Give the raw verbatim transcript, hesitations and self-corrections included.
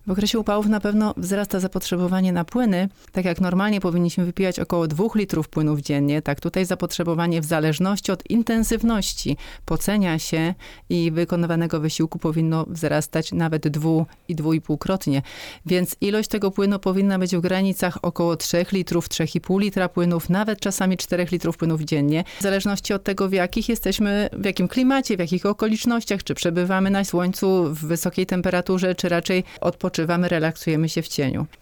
W okresie upałów na pewno wzrasta zapotrzebowanie na płyny. Tak jak normalnie powinniśmy wypijać około dwóch litrów płynów dziennie, tak tutaj zapotrzebowanie w zależności od intensywności pocenia się i wykonywanego wysiłku powinno wzrastać nawet dwu i dwu i półkrotnie. Więc ilość tego płynu powinna być w granicach około trzech litrów, trzech i pół litra płynów, nawet czasami czterech litrów płynów dziennie. W zależności od tego, w jakich jesteśmy, w jakim klimacie, w jakich okolicznościach, czy przebywamy na słońcu w wysokiej temperaturze, czy raczej odpoczywamy, relaksujemy się w cieniu.